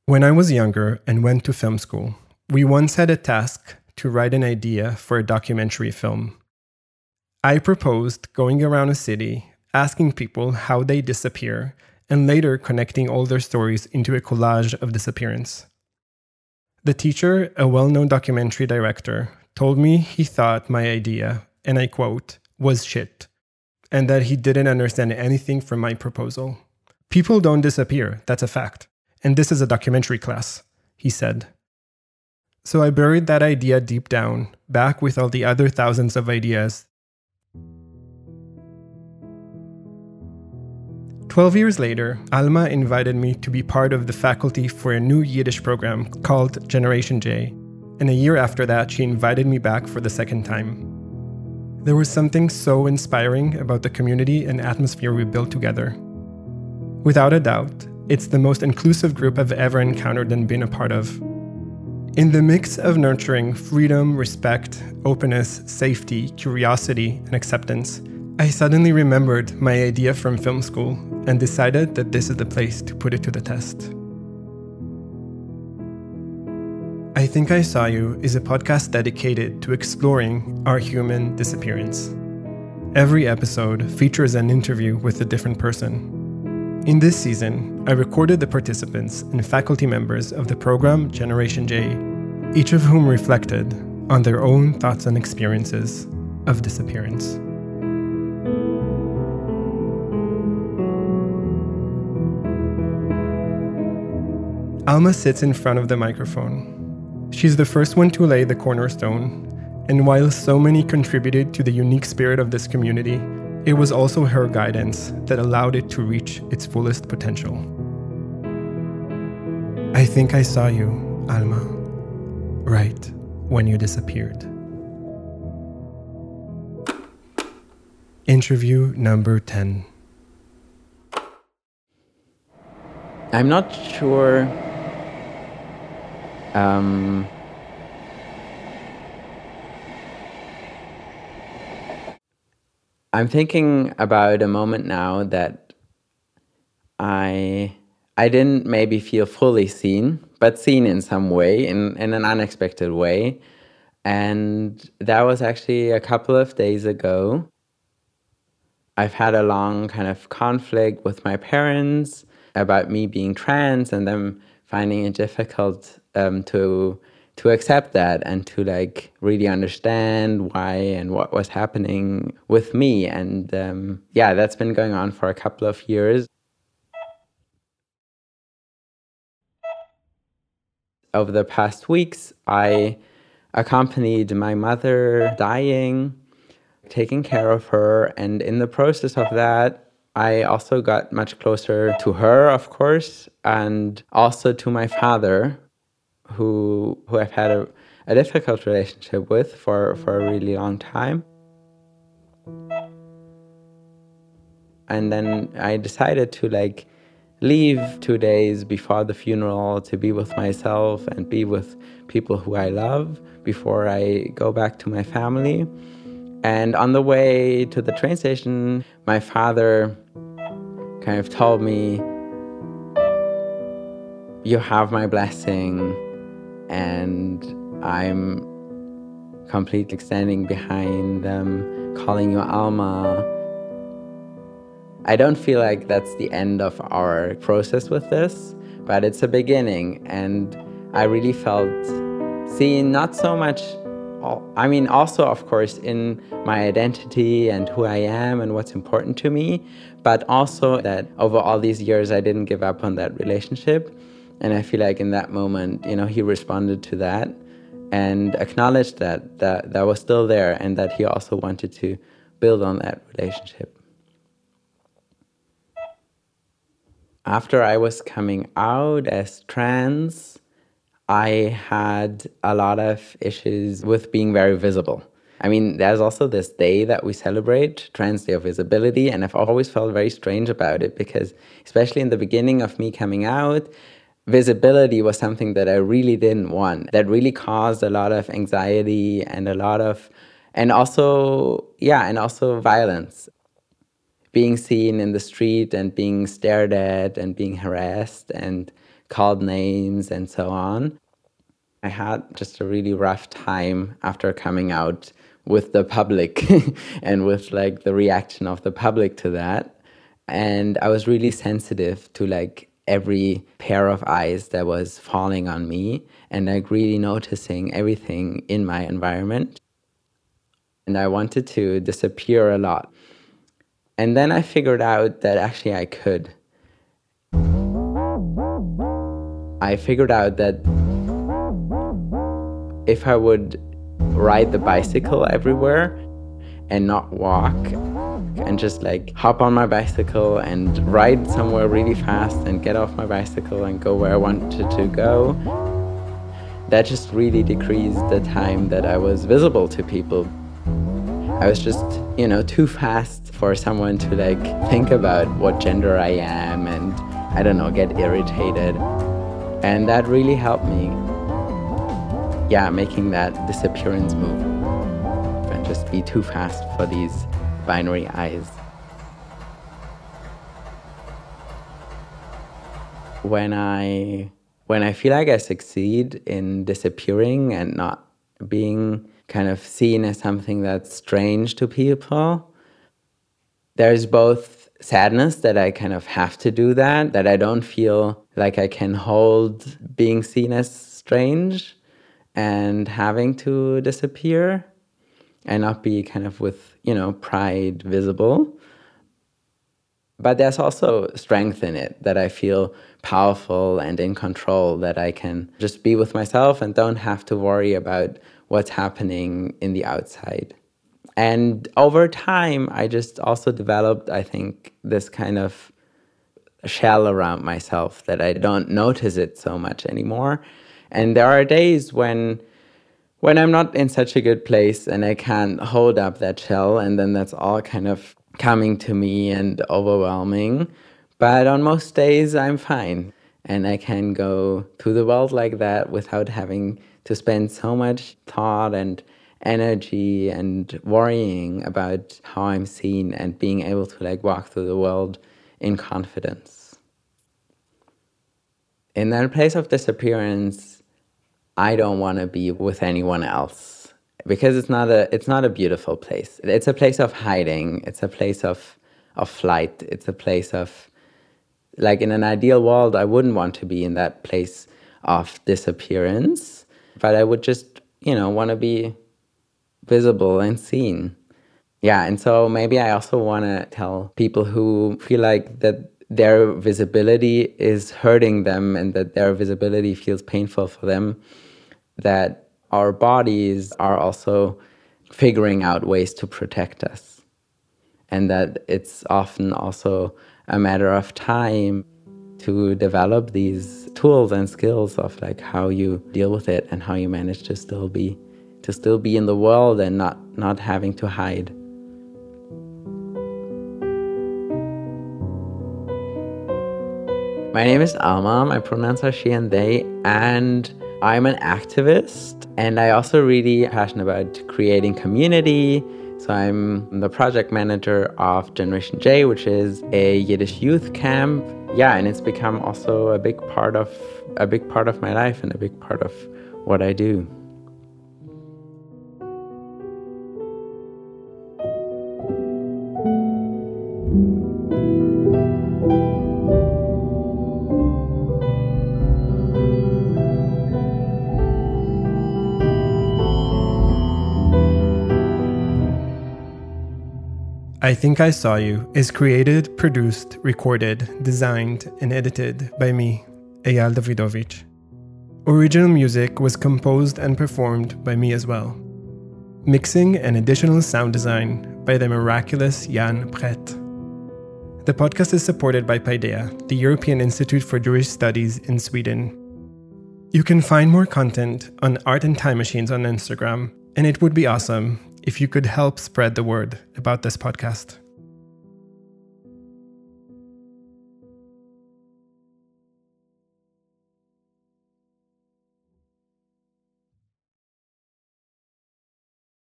When I was younger and went to film school, we once had a task to write an idea for a documentary film. I proposed going around a city, asking people how they disappear, and later connecting all their stories into a collage of disappearance. The teacher, a well-known documentary director, told me he thought my idea, and I quote, was shit, and that he didn't understand anything from my proposal. People don't disappear, that's a fact. And this is a documentary class, he said. So I buried that idea deep down, back with all the other thousands of ideas. 12 years later, Alma invited me to be part of the faculty for a new Yiddish program called Generation J, and a year after that, she invited me back for the second time. There was something so inspiring about the community and atmosphere we built together. Without a doubt, it's the most inclusive group I've ever encountered and been a part of. In the mix of nurturing freedom, respect, openness, safety, curiosity, and acceptance, I suddenly remembered my idea from film school and decided that this is the place to put it to the test. I Think I Saw You is a podcast dedicated to exploring our human disappearance. Every episode features an interview with a different person. In this season, I recorded the participants and faculty members of the program Generation J, each of whom reflected on their own thoughts and experiences of disappearance. Alma sits in front of the microphone. She's the first one to lay the cornerstone, and while so many contributed to the unique spirit of this community, it was also her guidance that allowed it to reach its fullest potential. I think I saw you, Alma, right when you disappeared. Interview number 10. I'm not sure I'm thinking about a moment now that I didn't maybe feel fully seen, but seen in some way, in an unexpected way. And that was actually a couple of days ago. I've had a long kind of conflict with my parents about me being trans and them finding it difficult to accept that and to really understand why and what was happening with me. And that's been going on for a couple of years. Over the past weeks, I accompanied my mother dying, taking care of her, and in the process of that, I also got much closer to her, of course, and also to my father, who I've had a difficult relationship with for a really long time. And then I decided to leave 2 days before the funeral to be with myself and be with people who I love before I go back to my family. And on the way to the train station, my father kind of told me, "You have my blessing," and I'm completely standing behind them, calling you Alma. I don't feel like that's the end of our process with this, but it's a beginning. And I really felt seen, not so much, also, of course, in my identity and who I am and what's important to me, but also that over all these years, I didn't give up on that relationship. And I feel like in that moment, he responded to that and acknowledged that was still there and that he also wanted to build on that relationship. After I was coming out as trans, I had a lot of issues with being very visible. There's also this day that we celebrate, Trans Day of Visibility, and I've always felt very strange about it because, especially in the beginning of me coming out, visibility was something that I really didn't want, that really caused a lot of anxiety and also violence. being seen in the street and being stared at and being harassed and called names and so on. I had just a really rough time after coming out with the public and with like the reaction of the public to that. And I was really sensitive to like every pair of eyes that was falling on me and like really noticing everything in my environment. And I wanted to disappear a lot. And then I figured out that actually I could. I figured out that if I would ride the bicycle everywhere and not walk and just like hop on my bicycle and ride somewhere really fast and get off my bicycle and go where I wanted to go, that just really decreased the time that I was visible to people. I was just, too fast for someone to like think about what gender I am and, I don't know, get irritated. And that really helped me. Yeah, making that disappearance move and just be too fast for these binary eyes. When I feel like I succeed in disappearing and not being kind of seen as something that's strange to people, there's both sadness that I kind of have to do that I don't feel like I can hold being seen as strange and having to disappear and not be kind of with, pride visible. But there's also strength in it, that I feel powerful and in control, that I can just be with myself and don't have to worry about what's happening in the outside. And over time, I just also developed, I think, this kind of shell around myself that I don't notice it so much anymore. And there are days when I'm not in such a good place and I can't hold up that shell, and then that's all kind of coming to me and overwhelming. But on most days, I'm fine. And I can go through the world like that without having to spend so much thought and energy and worrying about how I'm seen, and being able to like walk through the world in confidence. In that place of disappearance, I don't want to be with anyone else, because it's not a beautiful place. It's a place of hiding. It's a place of flight. It's a place of, like, in an ideal world, I wouldn't want to be in that place of disappearance, but I would just, want to be visible and seen. Yeah, and so maybe I also want to tell people who feel like that their visibility is hurting them and that their visibility feels painful for them, that our bodies are also figuring out ways to protect us. And that it's often also a matter of time to develop these tools and skills of like how you deal with it and how you manage to still be in the world and not having to hide. My name is Alma, my pronouns are she and they, and I'm an activist, and I also really passionate about creating community. So I'm the project manager of Generation J, which is a Yiddish youth camp. Yeah, and it's become also a big part of my life and a big part of what I do. I Think I Saw You is created, produced, recorded, designed, and edited by me, Eyal Davidovich. Original music was composed and performed by me as well. Mixing and additional sound design by the miraculous Jan Brett. The podcast is supported by Paideia, the European Institute for Jewish Studies in Sweden. You can find more content on Art and Time Machines on Instagram, and it would be awesome if you could help spread the word about this podcast.